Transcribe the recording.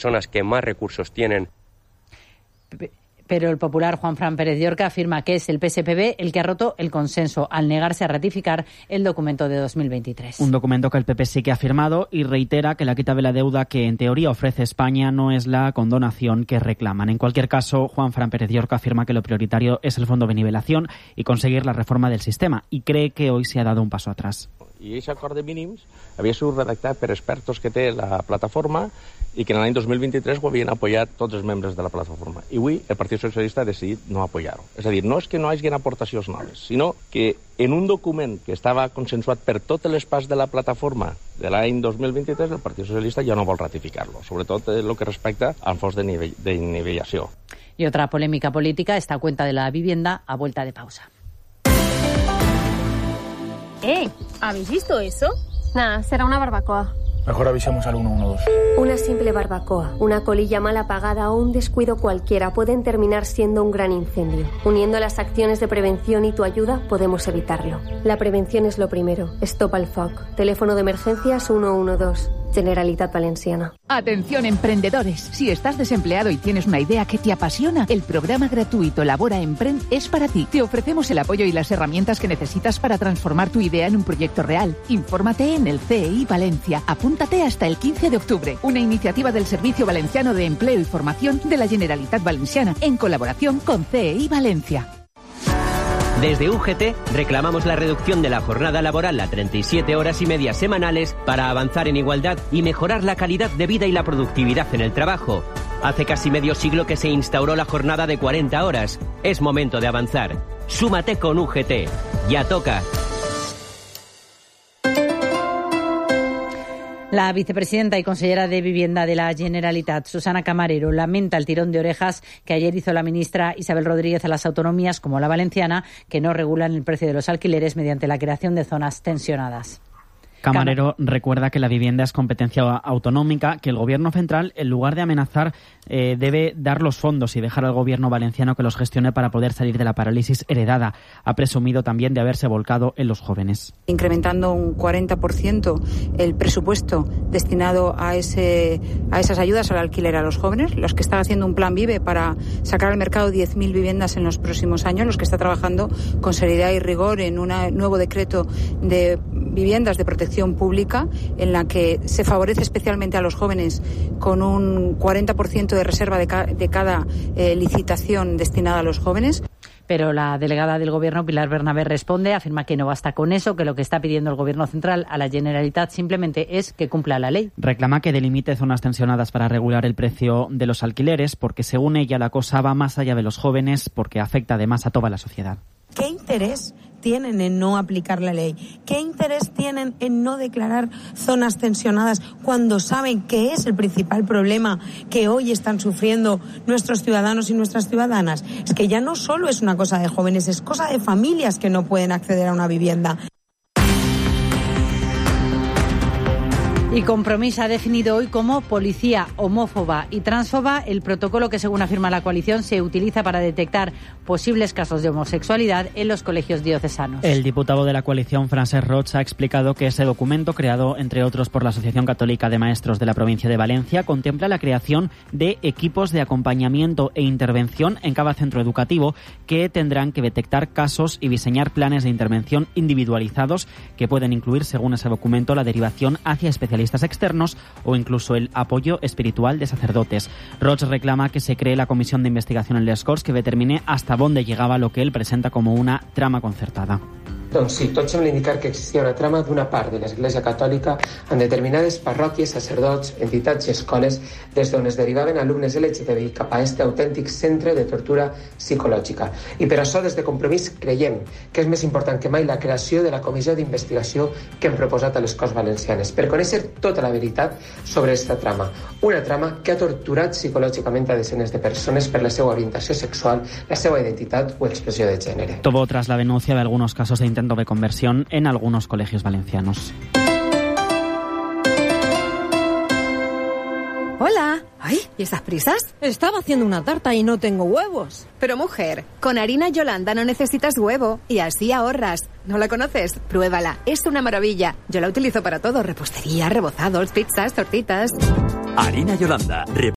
personas que más recursos tienen. Pero el popular Juanfran Pérez Llorca afirma que es el PSPB el que ha roto el consenso al negarse a ratificar el documento de 2023. Un documento que el PP sí que ha firmado y reitera que la quita de la deuda que en teoría ofrece España no es la condonación que reclaman. En cualquier caso, Juanfran Pérez Llorca afirma que lo prioritario es el fondo de nivelación y conseguir la reforma del sistema y cree que hoy se ha dado un paso atrás. I aquest acord de mínims havia sigut redactat per expertos que té la plataforma i que en l'any 2023 ho havien apoyat tots els membres de la plataforma. I avui el Partit Socialista ha decidit no apoyar-ho. És a dir, no és que no hi hagi aportacions noves, sinó que en un document que estava consensuat per totes les parts de la plataforma de l'any 2023, el Partit Socialista ja no vol ratificar-lo, sobretot en el que respecta al fons de nivellació. Y otra polémica política, esta cuenta de la vivienda a vuelta de pausa. ¿Habéis visto eso? Nada, será una barbacoa. Mejor avisemos al 112. Una simple barbacoa, una colilla mal apagada o un descuido cualquiera pueden terminar siendo un gran incendio. Uniendo las acciones de prevención y tu ayuda podemos evitarlo. La prevención es lo primero. Stop al foc. Teléfono de emergencias 112. Generalitat Valenciana. Atención emprendedores, si estás desempleado y tienes una idea que te apasiona, el programa gratuito Labora Emprend es para ti. Te ofrecemos el apoyo y las herramientas que necesitas para transformar tu idea en un proyecto real. Infórmate en el CEI Valencia. Apúntate hasta el 15 de octubre. Una iniciativa del Servicio Valenciano de Empleo y Formación de la Generalitat Valenciana en colaboración con CEI Valencia. Desde UGT reclamamos la reducción de la jornada laboral a 37 horas y media semanales para avanzar en igualdad y mejorar la calidad de vida y la productividad en el trabajo. Hace casi medio siglo que se instauró la jornada de 40 horas. Es momento de avanzar. Súmate con UGT. Ya toca. La vicepresidenta y consellera de Vivienda de la Generalitat, Susana Camarero, lamenta el tirón de orejas que ayer hizo la ministra Isabel Rodríguez a las autonomías, como la valenciana, que no regulan el precio de los alquileres mediante la creación de zonas tensionadas. Camarero recuerda que la vivienda es competencia autonómica, que el Gobierno central, en lugar de amenazar, debe dar los fondos y dejar al Gobierno valenciano que los gestione para poder salir de la parálisis heredada. Ha presumido también de haberse volcado en los jóvenes. Incrementando un 40% el presupuesto destinado a esas ayudas al alquiler a los jóvenes, los que están haciendo un plan VIVE para sacar al mercado 10.000 viviendas en los próximos años, los que está trabajando con seriedad y rigor en un nuevo decreto de viviendas de protección pública en la que se favorece especialmente a los jóvenes con un 40% de reserva de cada licitación destinada a los jóvenes. Pero la delegada del Gobierno, Pilar Bernabé, responde, afirma que no basta con eso, que lo que está pidiendo el Gobierno central a la Generalitat simplemente es que cumpla la ley. Reclama que delimite zonas tensionadas para regular el precio de los alquileres, porque según ella la cosa va más allá de los jóvenes, porque afecta además a toda la sociedad. ¿Qué interés tienen en no aplicar la ley? ¿Qué interés tienen en no declarar zonas tensionadas cuando saben que es el principal problema que hoy están sufriendo nuestros ciudadanos y nuestras ciudadanas? Es que ya no solo es una cosa de jóvenes, es cosa de familias que no pueden acceder a una vivienda. Y Compromís ha definido hoy como policía homófoba y transfoba el protocolo que, según afirma la coalición, se utiliza para detectar posibles casos de homosexualidad en los colegios diocesanos. El diputado de la coalición, Francesc Roig, ha explicado que ese documento, creado entre otros por la Asociación Católica de Maestros de la provincia de Valencia, contempla la creación de equipos de acompañamiento e intervención en cada centro educativo que tendrán que detectar casos y diseñar planes de intervención individualizados que pueden incluir, según ese documento, la derivación hacia especialistas externos o incluso el apoyo espiritual de sacerdotes. Roig reclama que se cree la comisión de investigación en les Corts que determine hasta dónde llegaba lo que él presenta como una trama concertada. Doncs sí, tot sembla indicar que existia una trama d'una part de l'Església Catòlica en determinades parròquies, sacerdots, entitats i escoles des d'on es derivaven alumnes LGTBI cap a este autèntic centre de tortura psicològica. I per això, des de Compromís, creiem que és més important que mai la creació de la comissió d'investigació que hem proposat a les Corts Valencianes per conèixer tota la veritat sobre esta trama. Una trama que ha torturat psicològicament a desenes de persones per la seva orientació sexual, la seva identitat o expressió de gènere. Todo tras la denuncia de algunos casos de intento de conversión en algunos colegios valencianos. Hola. Ay, ¿y esas prisas? Estaba haciendo una tarta y no tengo huevos. Pero mujer, con harina Yolanda no necesitas huevo y así ahorras. ¿No la conoces? Pruébala, es una maravilla. Yo la utilizo para todo, repostería, rebozados, pizzas, tortitas. Harina Yolanda.